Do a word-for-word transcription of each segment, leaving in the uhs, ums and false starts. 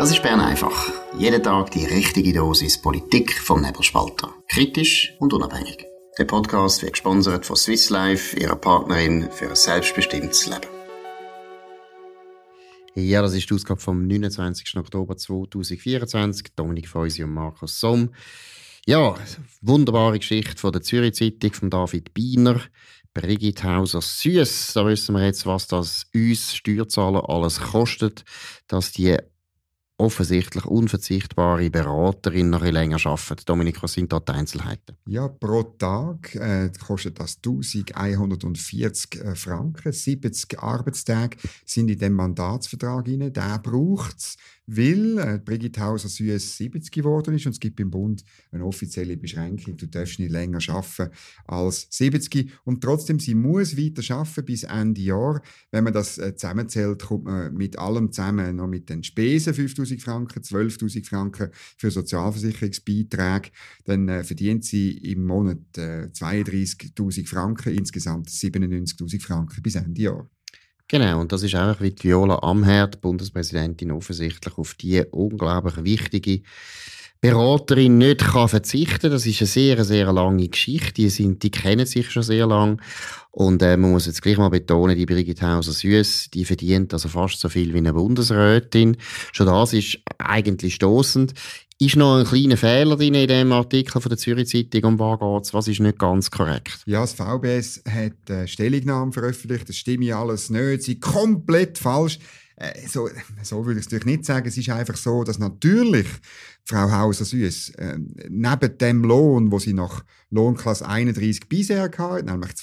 Das ist Bern einfach. Jeden Tag die richtige Dosis Politik vom Nebelspalter. Kritisch und unabhängig. Der Podcast wird gesponsert von Swiss Life, ihrer Partnerin für ein selbstbestimmtes Leben. Ja, das ist die Ausgabe vom neunundzwanzigsten Oktober zweitausendvierundzwanzig. Dominik Feusi und Markus Somm. Ja, wunderbare Geschichte von der Zürich Zeitung von David Biener. Brigitte Hauser-Süss. Da wissen wir jetzt, was das uns Steuerzahler alles kostet, dass die offensichtlich unverzichtbare Beraterin noch ein länger arbeitet. Dominik, was sind da die Einzelheiten? Ja, pro Tag äh, kostet das eintausendeinhundertvierzig äh, Franken. siebzig Arbeitstage sind in dem Mandatsvertrag drin. Der braucht es, weil äh, Brigitte Hauser-Süss siebzig geworden ist und es gibt beim Bund eine offizielle Beschränkung. Du darfst nicht länger arbeiten als siebzig. Und trotzdem, sie muss weiter arbeiten bis Ende Jahr. Wenn man das äh, zusammenzählt, kommt man mit allem zusammen noch mit den Spesen fünftausend Franken, zwölftausend Franken für Sozialversicherungsbeiträge. Dann äh, verdient sie im Monat äh, zweiunddreißigtausend Franken, insgesamt siebenundneunzigtausend Franken bis Ende Jahr. Genau, und das ist einfach wie die Viola Amherd, Bundespräsidentin, offensichtlich auf die unglaublich wichtige Beraterin nicht kann verzichten. Das ist eine sehr, sehr lange Geschichte. Die, sind, die kennen sich schon sehr lange. Und äh, man muss jetzt gleich mal betonen, die Brigitte Hauser-Süss, die verdient also fast so viel wie eine Bundesrätin. Schon das ist eigentlich stossend. Ist noch ein kleiner Fehler drin in dem Artikel von der Zürich Zeitung, um was geht's? Was ist nicht ganz korrekt? Ja, das V B S hat eine Stellungnahme veröffentlicht, das stimmt alles nicht, sie ist komplett falsch. Äh, so, so würde ich es natürlich nicht sagen. Es ist einfach so, dass natürlich Frau Hauser-Süss äh, neben dem Lohn, wo sie nach Lohnklasse einunddreißig bisher hatte, nämlich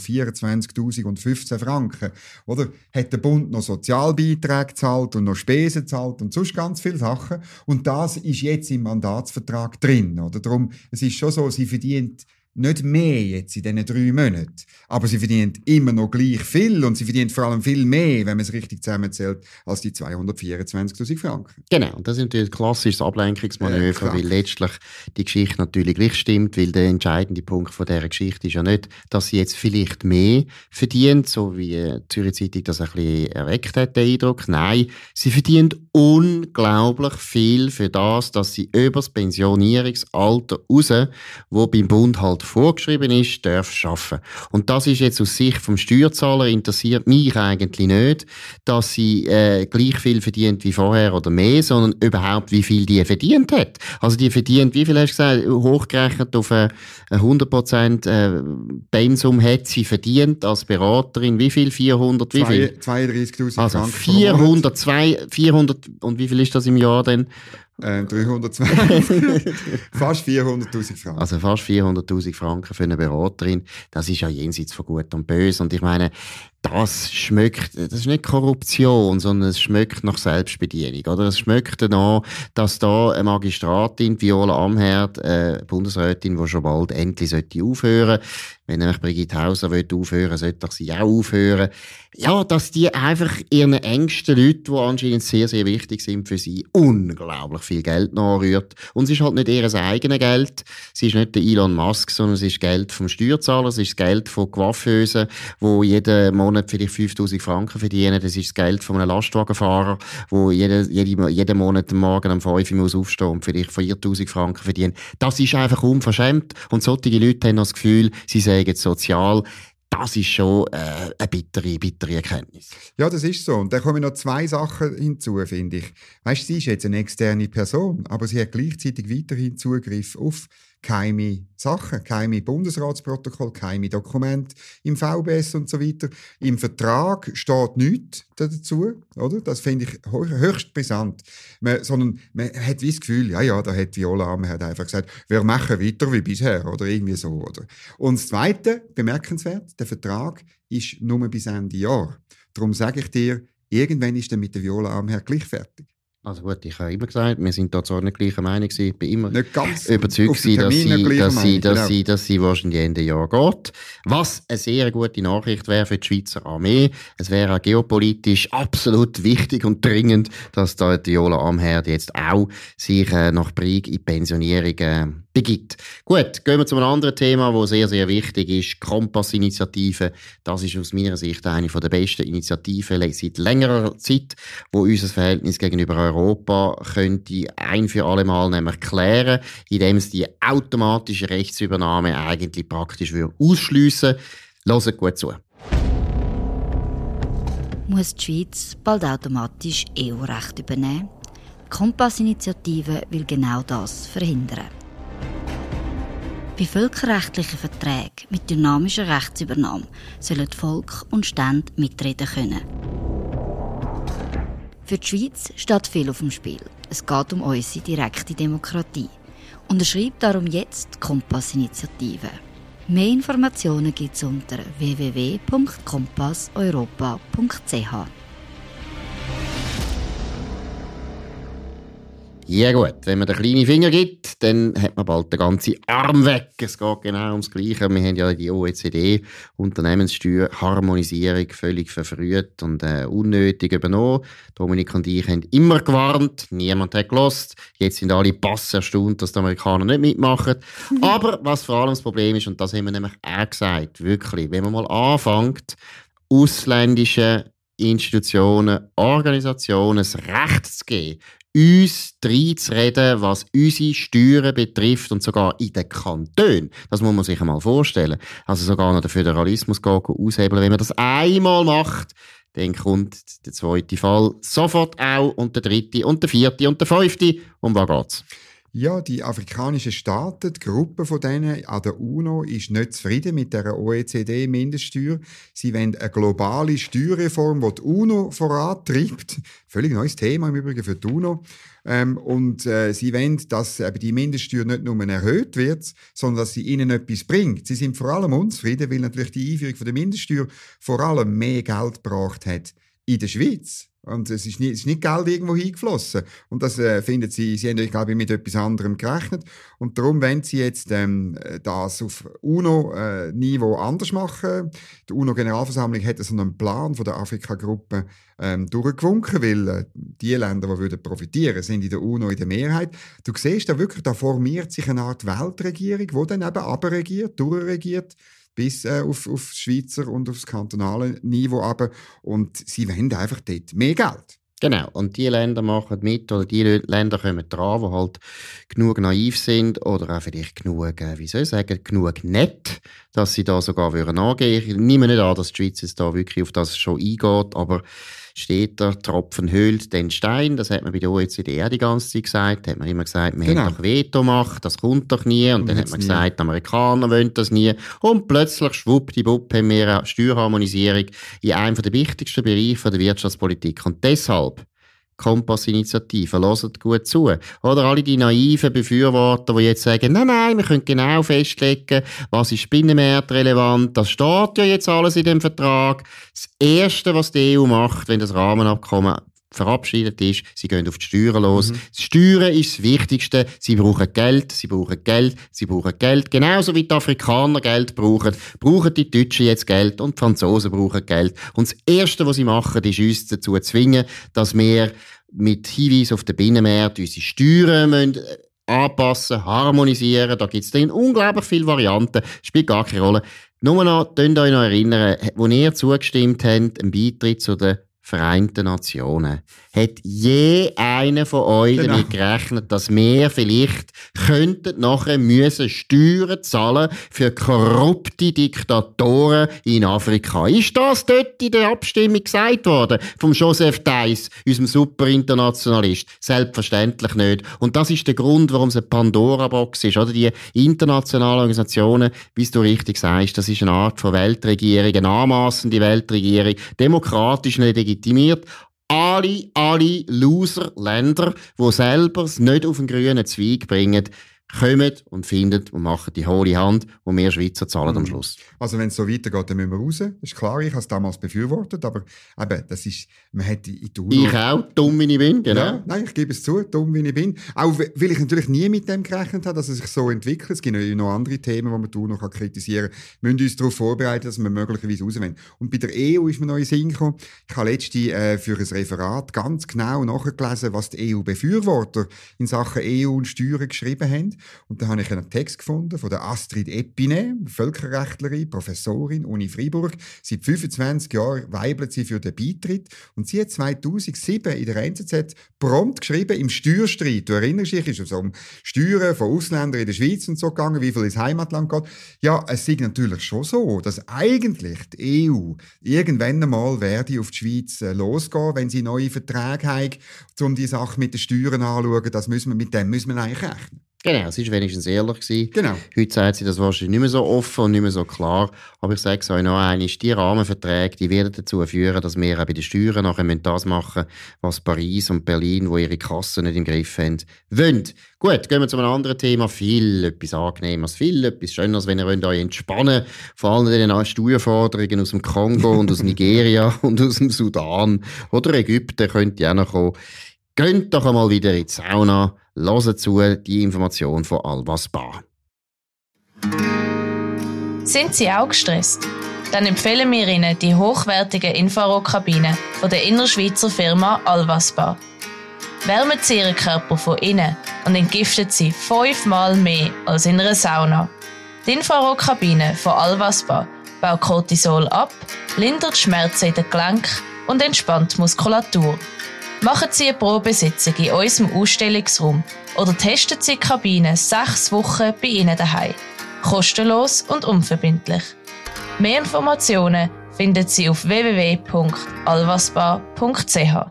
zweihundertvierundzwanzigtausendfünfzehn Franken, oder, hat der Bund noch Sozialbeiträge gezahlt und noch Spesen gezahlt und sonst ganz viele Sachen. Und das ist jetzt im Mandatsvertrag drin. Oder? Darum, es ist schon so, sie verdient nicht mehr jetzt in diesen drei Monaten. Aber sie verdient immer noch gleich viel und sie verdient vor allem viel mehr, wenn man es richtig zusammenzählt, als die zweihundertvierundzwanzigtausend Franken. Genau, und das ist natürlich ein klassisches Ablenkungsmanöver, ja, weil letztlich die Geschichte natürlich gleich stimmt, weil der entscheidende Punkt von dieser Geschichte ist ja nicht, dass sie jetzt vielleicht mehr verdient, so wie die Zürich Zeitung das ein bisschen erweckt hat, den Eindruck. Nein, sie verdient unglaublich viel für das, dass sie über das Pensionierungsalter raus, wo beim Bund halt vorgeschrieben ist, darf arbeiten. Und das ist jetzt aus Sicht vom Steuerzahler, interessiert mich eigentlich nicht, dass sie äh, gleich viel verdient wie vorher oder mehr, sondern überhaupt, wie viel die verdient hat. Also die verdient, wie viel hast du gesagt, hochgerechnet auf äh, hundert Prozent äh, Pensum hat sie verdient als Beraterin. Wie viel? vierhundert? Wie viel? zweiunddreißigtausend also Franken. vierhundert, zwei, vierhundert, und wie viel ist das im Jahr denn? Äh, dreihundertzwanzig. Fast vierhunderttausend Franken. Also fast vierhunderttausend Franken für eine Beraterin. Das ist ja jenseits von Gut und Böse. Und ich meine, das schmeckt, das ist nicht Korruption, sondern es schmeckt nach Selbstbedienung, oder? Es schmeckt danach, dass da eine Magistratin, Viola Amherd, äh, Bundesrätin, die schon bald endlich sollte aufhören. Wenn nämlich Brigitte Hauser will aufhören, sollte doch sie auch aufhören. Ja, dass die einfach ihren engsten Leuten, die anscheinend sehr, sehr wichtig sind für sie, unglaublich viel Geld nachrührt. Und es ist halt nicht ihr eigenes Geld. Es ist nicht der Elon Musk, sondern es ist Geld vom Steuerzahler, es ist das Geld von Coiffeusen, wo jeden Monat vielleicht fünftausend Franken verdienen. Das ist das Geld von einem Lastwagenfahrer, der jeden, jeden, jeden Monat am Morgen um fünf Uhr muss aufstehen und vielleicht viertausend Franken verdienen. Das ist einfach unverschämt. Und solche Leute haben das Gefühl, sie sagen sozial. Das ist schon äh, eine bittere, bittere Erkenntnis. Ja, das ist so. Und da kommen noch zwei Sachen hinzu, finde ich. Weißt, sie ist jetzt eine externe Person, aber sie hat gleichzeitig weiterhin Zugriff auf geheime Sachen, geheime Bundesratsprotokoll, geheime Dokumente im V B S und so weiter. Im Vertrag steht nichts dazu, oder? Das finde ich höchst brisant. Man, sondern man hat wie das Gefühl, ja, ja, da hat Viola Amherd einfach gesagt, wir machen weiter wie bisher, oder irgendwie so, oder? Und das Zweite, bemerkenswert, der Vertrag ist nur bis Ende Jahr. Darum sage ich dir, irgendwann ist er mit der Viola Amherd gleich fertig. Also gut, ich habe immer gesagt, wir sind da zwar nicht gleicher Meinung gewesen, ich bin immer nicht ganz überzeugt gewesen, dass, sie, dass, sie, dass, genau. sie, dass sie wahrscheinlich Ende Jahr geht. Was eine sehr gute Nachricht wäre für die Schweizer Armee. Es wäre auch geopolitisch absolut wichtig und dringend, dass da die Viola Amherd jetzt auch sich äh, nach Brieg in die Pensionierung äh, begibt. Gut, gehen wir zu einem anderen Thema, das sehr, sehr wichtig ist. Kompass-Initiative. Das ist aus meiner Sicht eine der besten Initiativen seit längerer Zeit, wo unser Verhältnis gegenüber Europa könnte ein für alle Mal nämlich klären, indem es die automatische Rechtsübernahme eigentlich praktisch ausschliessen würde. Hört gut zu. Muss die Schweiz bald automatisch E U-Recht übernehmen? Die Kompass-Initiative will genau das verhindern. Bei völkerrechtlichen Verträgen mit dynamischer Rechtsübernahme sollen Volk und Stände mitreden können. Für die Schweiz steht viel auf dem Spiel. Es geht um unsere direkte Demokratie. Unterschreibt darum jetzt die Kompass-Initiative. Mehr Informationen gibt es unter w w w punkt kompass europa punkt c h. Ja gut, wenn man den kleinen Finger gibt, dann hat man bald den ganzen Arm weg. Es geht genau ums Gleiche. Wir haben ja die O E C D-Unternehmenssteuerharmonisierung völlig verfrüht und äh, unnötig übernommen. Dominik und ich haben immer gewarnt, niemand hat gehört. Jetzt sind alle bass erstaunt, dass die Amerikaner nicht mitmachen. Mhm. Aber was vor allem das Problem ist, und das haben wir nämlich auch gesagt, wirklich, wenn man mal anfängt, ausländische Institutionen, Organisationen das Recht zu geben, uns reinzureden, was unsere Steuern betrifft und sogar in den Kantonen. Das muss man sich einmal vorstellen. Also sogar noch den Föderalismus aushebeln. Wenn man das einmal macht, dann kommt der zweite Fall sofort auch und der dritte und der vierte und der fünfte. Um was geht's? Ja, die afrikanischen Staaten, die Gruppe von denen an der UNO, ist nicht zufrieden mit der O E C D-Mindeststeuer. Sie wollen eine globale Steuerreform, die die UNO vorantreibt. Völlig neues Thema im Übrigen für die UNO. Ähm, und äh, sie wollen, dass eben die Mindeststeuer nicht nur erhöht wird, sondern dass sie ihnen etwas bringt. Sie sind vor allem unzufrieden, weil natürlich die Einführung von der Mindeststeuer vor allem mehr Geld gebracht hat in der Schweiz. Und es ist nicht, es ist nicht Geld irgendwo hingeflossen. Und das äh, finden sie, sie haben, glaube ich, mit etwas anderem gerechnet. Und darum wollen sie jetzt ähm, das auf UNO-Niveau äh, anders machen. Die UNO-Generalversammlung hat so einen Plan von der Afrika-Gruppe ähm, durchgewunken, weil äh, die Länder, die würden profitieren, sind in der UNO in der Mehrheit. Du siehst da wirklich, da formiert sich eine Art Weltregierung, die dann eben abregiert, durchregiert, bis äh, auf, auf das Schweizer und auf das kantonale Niveau runter. Und sie wollen einfach dort mehr Geld. Genau, und die Länder machen mit, oder die Länder kommen dran, die halt genug naiv sind oder auch vielleicht genug, äh, wie soll ich sagen, genug nett, dass sie da sogar würden angehen. Ich nehme nicht an, dass die Schweiz jetzt da wirklich auf das schon eingeht, aber steht der Tropfen höhlt den Stein. Das hat man bei der O E C D auch die ganze Zeit gesagt. Da hat man immer gesagt, wir genau. haben doch Vetomacht, das kommt doch nie. Und, und dann hat man nie. gesagt, die Amerikaner wollen das nie. Und plötzlich, schwuppdiwupp, haben wir eine Steuerharmonisierung in einem der wichtigsten Bereiche der Wirtschaftspolitik. Und deshalb Kompass-Initiative, hört gut zu. Oder alle die naiven Befürworter, die jetzt sagen, nein, nein, wir können genau festlegen, was ist binnenmarktrelevant, das steht ja jetzt alles in dem Vertrag. Das Erste, was die E U macht, wenn das Rahmenabkommen verabschiedet ist, sie gehen auf die Steuern los. Mhm. Das Steuern ist das Wichtigste. Sie brauchen Geld, sie brauchen Geld, sie brauchen Geld. Genauso wie die Afrikaner Geld brauchen, brauchen die Deutschen jetzt Geld und die Franzosen brauchen Geld. Und das Erste, was sie machen, ist uns dazu zu zwingen, dass wir mit Hinweis auf den Binnenmarkt unsere Steuern müssen anpassen, harmonisieren. Da gibt es dann unglaublich viele Varianten. Spielt gar keine Rolle. Nur noch, könnt ihr euch noch erinnern, wo ihr zugestimmt habt, ein Beitritt zu den Vereinten Nationen. Hat je einer von euch genau. damit gerechnet, dass wir vielleicht könnten nachher müssen Steuern zahlen für korrupte Diktatoren in Afrika? Ist das dort in der Abstimmung gesagt worden? Vom Joseph Theiss, unserem Superinternationalist? Selbstverständlich nicht. Und das ist der Grund, warum es eine Pandora-Box ist. Oder die internationalen Organisationen, wie du richtig sagst, das ist eine Art von Weltregierung, eine anmassende Weltregierung, demokratisch nicht legitimiert. Alle, alle Loser-Länder, die selber es nicht auf den grünen Zweig bringen, kommen und finden und machen die hohle Hand, und wir Schweizer zahlen mhm. am Schluss. Also wenn es so weitergeht, dann müssen wir raus. Das ist klar, ich habe es damals befürwortet, aber eben, das ist, man hat in der UNO... Ich auch, dumm wie ich bin, genau. Ja, nein, ich gebe es zu, dumm wie ich bin. Auch weil ich natürlich nie mit dem gerechnet habe, dass es sich so entwickelt. Es gibt noch andere Themen, die man die UNO kritisieren kann. Wir müssen uns darauf vorbereiten, dass wir möglicherweise rauswollen. Und bei der E U ist mir noch in den Sinn gekommen. Ich habe letztens äh, für ein Referat ganz genau nachgelesen, was die E U-Befürworter in Sachen E U und Steuern geschrieben haben. Und da habe ich einen Text gefunden von der Astrid Epine, Völkerrechtlerin, Professorin, Uni Freiburg. Seit fünfundzwanzig Jahren weibelt sie für den Beitritt. Und sie hat zweitausendsieben in der N Z Z prompt geschrieben, im Steuerstreit. Du erinnerst dich, ist es um Steuern von Ausländern in der Schweiz und so gegangen, wie viel ins Heimatland geht. Ja, es ist natürlich schon so, dass eigentlich die E U irgendwann einmal werde auf die Schweiz äh, losgehen, wenn sie neue Verträge haben, um die Sache mit den Steuern anzuschauen. Das müssen wir, mit dem müssen wir eigentlich rechnen. Genau, sie war wenigstens ehrlich gewesen. Genau. Heute sagt sie das wahrscheinlich nicht mehr so offen und nicht mehr so klar. Aber ich sage es euch noch einmal, die Rahmenverträge, die werden dazu führen, dass wir auch bei den Steuern nachher das machen müssen, was Paris und Berlin, wo ihre Kassen nicht im Griff haben, wollen. Gut, gehen wir zu einem anderen Thema. Viel etwas Angenehmes, viel etwas Schöneres, wenn ihr euch entspannen wollt. Vor allem den Steuerforderungen aus dem Kongo und aus Nigeria und aus dem Sudan oder Ägypten könnt ihr auch noch kommen. Geht doch einmal wieder in die Sauna, hört zu, die Information von Al-Wasbah. Sind Sie auch gestresst? Dann empfehlen wir Ihnen die hochwertige Infrarotkabine von der innerschweizer Firma Al-Wasbah. Wärmen Sie Ihren Körper von innen und entgiftet Sie fünfmal mehr als in einer Sauna. Die Infrarotkabine von Al-Wasbah baut Cortisol ab, lindert Schmerzen in den Gelenken und entspannt die Muskulatur. Machen Sie eine Probesitzung in unserem Ausstellungsraum oder testen Sie die Kabine sechs Wochen bei Ihnen daheim. Kostenlos und unverbindlich. Mehr Informationen finden Sie auf w w w punkt alvasbah punkt c h.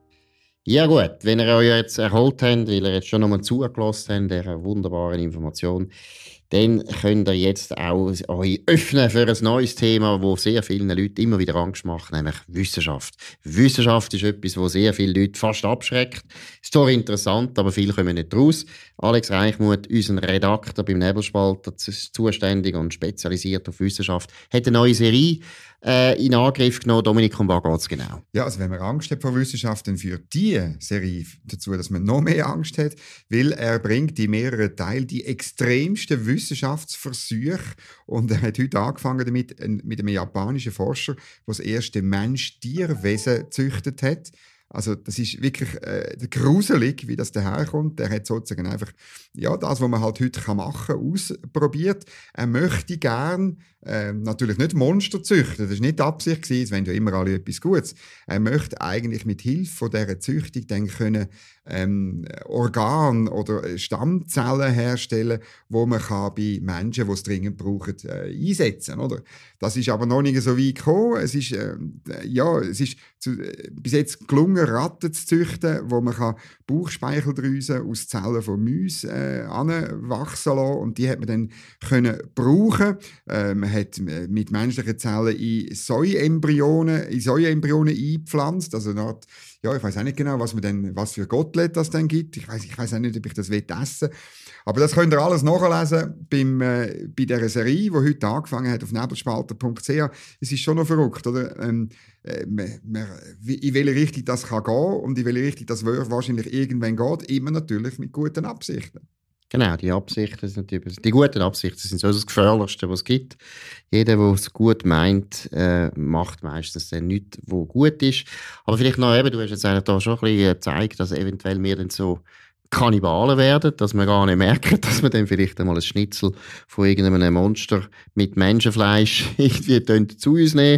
Ja gut, wenn ihr euch jetzt erholt habt, weil ihr jetzt schon nochmal zugelassen habt, dieser wunderbaren Information, dann könnt ihr jetzt auch euch öffnen für ein neues Thema, das sehr vielen Leuten immer wieder Angst macht, nämlich Wissenschaft. Wissenschaft ist etwas, das sehr viele Leute fast abschreckt. Ist zwar interessant, aber viele kommen nicht raus. Alex Reichmuth, unser Redakteur beim Nebelspalter, zuständig und spezialisiert auf Wissenschaft, hat eine neue Serie äh, in Angriff genommen. Dominik, um was geht es genau? Ja, also wenn man Angst hat vor Wissenschaft, dann führt diese Serie dazu, dass man noch mehr Angst hat, weil er bringt in mehreren Teilen die extremsten Wissenschaftsversuche. Und er hat heute angefangen damit, mit einem japanischen Forscher, der das erste Mensch-Tier-Wesen gezüchtet hat. Also das ist wirklich äh, gruselig, wie das daherkommt. Er hat sozusagen einfach ja, das, was man halt heute machen kann, ausprobiert. Er möchte gern äh, natürlich nicht Monster züchten. Das war nicht die Absicht, es wollen ja immer alle etwas Gutes. Er möchte eigentlich mit Hilfe von dieser Züchtung dann können, ähm, Organ- oder Stammzellen herstellen, wo man kann bei Menschen, die es dringend brauchen, äh, einsetzen kann. Das ist aber noch nicht so weit gekommen. Es ist, äh, ja, es ist zu, äh, bis jetzt gelungen, Ratten zu züchten, wo man kann Bauchspeicheldrüsen aus Zellen von Mäusen äh, anwachsen lassen. Und die hat man dann können brauchen. Äh, man hat mit menschlichen Zellen in Säuembryonen, in Säuembryonen eingepflanzt. Also eine Art, ja, ich weiß auch nicht genau, was, man denn, was für Gottlet das dann gibt. Ich weiß ich weiss auch nicht, ob ich das essen will. Aber das könnt ihr alles nachlesen beim, äh, bei dieser Serie, die heute angefangen hat auf nebelspalter punkt c h. Es ist schon noch verrückt, oder? Ähm, äh, man, man, in welche Richtung das kann gehen und in welche Richtung das wahrscheinlich irgendwann geht, immer natürlich mit guten Absichten. Genau, die Absichten sind natürlich, die guten Absichten sind so das Gefährlichste, was es gibt. Jeder, der es gut meint, äh, macht meistens dann nichts, was gut ist. Aber vielleicht noch eben, du hast jetzt eigentlich da schon ein bisschen gezeigt, dass eventuell wir dann so Kannibalen werden, dass wir gar nicht merken, dass wir dann vielleicht einmal ein Schnitzel von irgendeinem Monster mit Menschenfleisch irgendwie zu uns nehmen.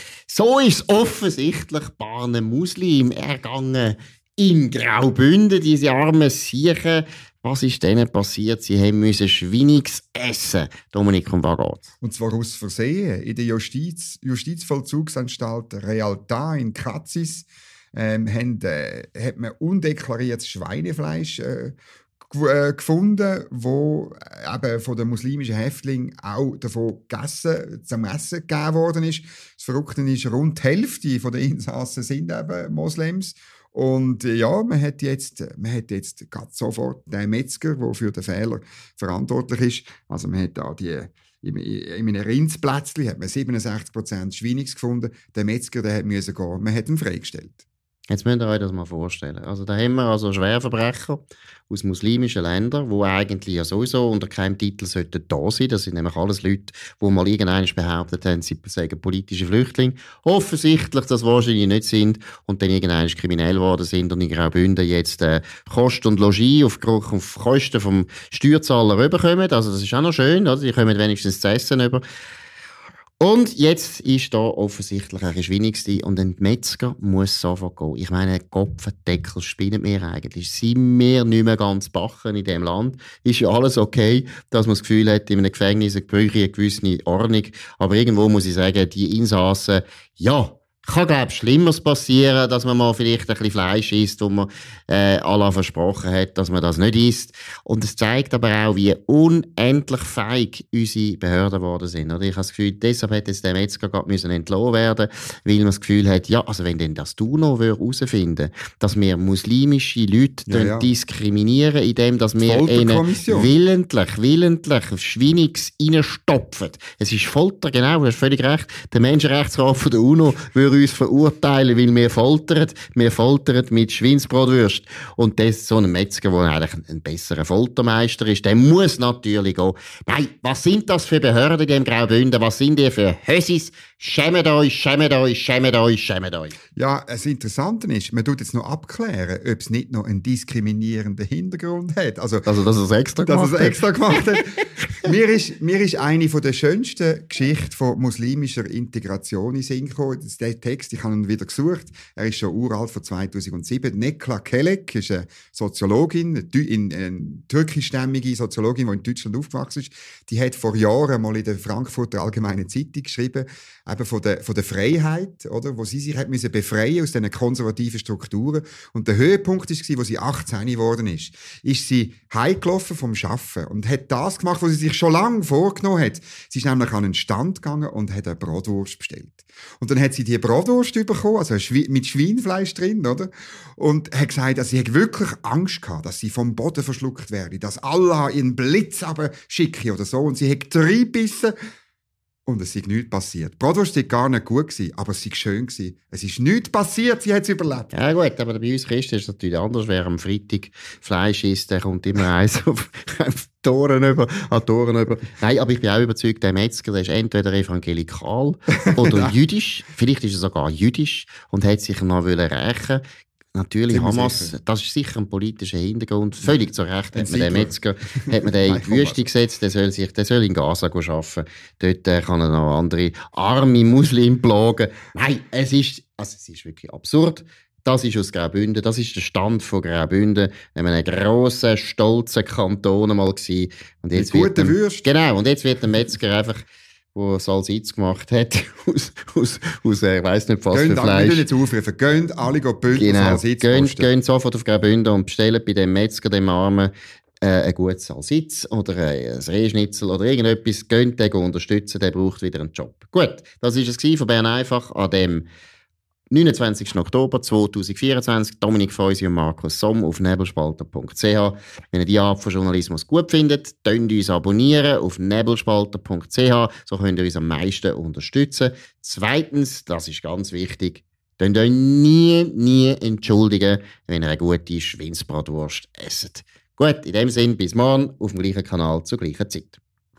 So ist es offensichtlich bei einem Muslim ergangen in Graubünden, diese armen Siechen. Was ist denen passiert? Sie haben müssen Schweinix essen. Dominik, um was geht's? Und zwar aus Versehen. In der Justiz, Justizvollzugsanstalt Realtà in Cazis ähm, haben, äh, hat man undeklariertes Schweinefleisch äh, äh, gefunden, wo eben von den muslimischen Häftlingen auch davon gegessen, zum Essen gegeben worden ist. Das Verrückte ist, rund die Hälfte der Insassen sind eben Moslems. Und ja, man hat jetzt, man hat jetzt gerade sofort den Metzger, der für den Fehler verantwortlich ist. Also man hat da die, in, in einem Rindsplätzchen hat man siebenundsechzig Prozent Schweinix gefunden. Der Metzger, der hat müssen gehen. Man hat ihn freigestellt. Jetzt müsst ihr euch das mal vorstellen. Also da haben wir also Schwerverbrecher aus muslimischen Ländern, die eigentlich ja sowieso unter keinem Titel sollten da sein. Das sind nämlich alles Leute, die mal irgendwann behauptet haben, sie seien politische Flüchtlinge. Offensichtlich das wahrscheinlich nicht sind und dann irgendwann kriminell geworden sind und in Graubünden jetzt äh, Kost und Logis auf, auf Kosten vom Steuerzahler rüberkommen. Also das ist auch noch schön, oder? Die kommen wenigstens zu essen rüber. Und jetzt ist da offensichtlich ein Geschwindigste und ein Metzger muss sofort gehen. Ich meine, Kopfendeckel spinnen wir eigentlich. Sind wir nicht mehr ganz bachen in diesem Land? Ist ja alles okay, dass man das Gefühl hat, in einem Gefängnis bräuchte eine gewisse Ordnung. Aber irgendwo muss ich sagen, die Insassen, ja, kann, glaube ich, Schlimmeres passieren, dass man mal vielleicht ein bisschen Fleisch isst, wo man äh, Allah versprochen hat, dass man das nicht isst. Und es zeigt aber auch, wie unendlich feig unsere Behörden geworden sind. Oder? Ich habe das Gefühl, deshalb hätte jetzt der Metzger gerade müssen entlassen werden, weil man das Gefühl hat, ja, also wenn denn das du noch herausfinden, dass wir muslimische Leute ja, ja. diskriminieren, indem dass wir ihnen willentlich, willentlich Schwinigs reinstopfen. Es ist Folter, genau, du hast völlig recht. Der Menschenrechtsrat von der UNO würde uns verurteilen, weil wir foltern. Wir foltern mit Schweinsbratwürst. Und das so ein Metzger, der eigentlich ein besserer Foltermeister ist, der muss natürlich gehen. Nein, was sind das für Behörden in dem Graubünden? Was sind die für Hössis? Schämt euch, schämt euch, schämt euch, schämt euch. Ja, das Interessante ist, man tut jetzt noch abklären, ob es nicht noch einen diskriminierenden Hintergrund hat. Also, also dass er es extra gemacht hat. Dass er es extra gemacht hat. mir, ist, mir ist eine der schönsten Geschichten von muslimischer Integration in Sinn gekommen. Der Text, ich habe ihn wieder gesucht, er ist schon uralt, von zweitausendsieben. Nekla Kelek ist eine Soziologin, eine, eine türkischstämmige Soziologin, die in Deutschland aufgewachsen ist. Die hat vor Jahren mal in der Frankfurter Allgemeinen Zeitung geschrieben, eben von der, von der Freiheit, oder, wo sie sich hat müssen befreien aus diesen konservativen Strukturen. Und der Höhepunkt war, als sie achtzehn geworden ist, ist sie heimgelaufen vom Arbeiten und hat das gemacht, was sie sich schon lange vorgenommen hat. Sie ist nämlich an einen Stand gegangen und hat eine Bratwurst bestellt. Und dann hat sie die Bratwurst bekommen, also mit Schweinefleisch drin, oder? Und hat gesagt, dass sie wirklich Angst gehabt, dass sie vom Boden verschluckt werde, dass Allah ihren Blitz schicke oder so. Und sie hat reingebissen. Und es ist nichts passiert. Die Bratwurst war gar nicht gut, aber es war schön. Es ist nichts passiert, sie hat es überlebt. Ja gut, aber bei uns Christen ist es natürlich anders. Wer am Freitag Fleisch isst, der kommt immer eins auf Toren über, an Toren über. Nein, aber ich bin auch überzeugt, der Metzger, der ist entweder evangelikal oder jüdisch. Vielleicht ist er sogar jüdisch und hat sich noch rächen. Natürlich, Hamas, sicher. Das ist sicher ein politischer Hintergrund. Völlig zu Recht hat man den Metzger hat man den in die Wüste gesetzt, der soll, sich, der soll in Gaza arbeiten. Dort äh, kann er noch andere arme Muslime plagen. Nein, es ist, also es ist wirklich absurd. Das ist aus Graubünden, das ist der Stand von Graubünden. Wir haben einen grossen, stolzen Kanton mal gewesen. Und jetzt mit guten Würsten. Genau, und jetzt wird der Metzger einfach, der Salsitz gemacht hat, aus, aus, aus äh, ich weiss nicht, was gönnt, für Fleisch. Wir jetzt aufrufen. Gönnt alle Bünden genau. Salsitz Gönnt, gönnt sofort auf Graubünden und bestellt bei dem Metzger, dem Armen, äh, ein gutes Salsitz oder äh, ein Rehschnitzel oder irgendetwas. Gönnt den unterstützen, der braucht wieder einen Job. Gut, das war es von Bern einfach an dem neunundzwanzigsten Oktober zweitausendvierundzwanzig. Dominik Feusi und Markus Somm auf nebelspalter punkt c h. Wenn ihr die Art von Journalismus gut findet, könnt ihr uns abonnieren auf nebelspalter punkt c h. So könnt ihr uns am meisten unterstützen. Zweitens, das ist ganz wichtig, könnt ihr euch nie, nie entschuldigen, wenn ihr eine gute Schweinsbratwurst esst. Gut, in dem Sinne, bis morgen auf dem gleichen Kanal zur gleichen Zeit.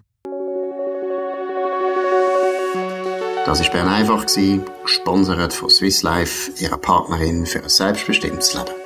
Das war Bern einfach, gesponsert von Swiss Life, ihrer Partnerin für ein selbstbestimmtes Leben.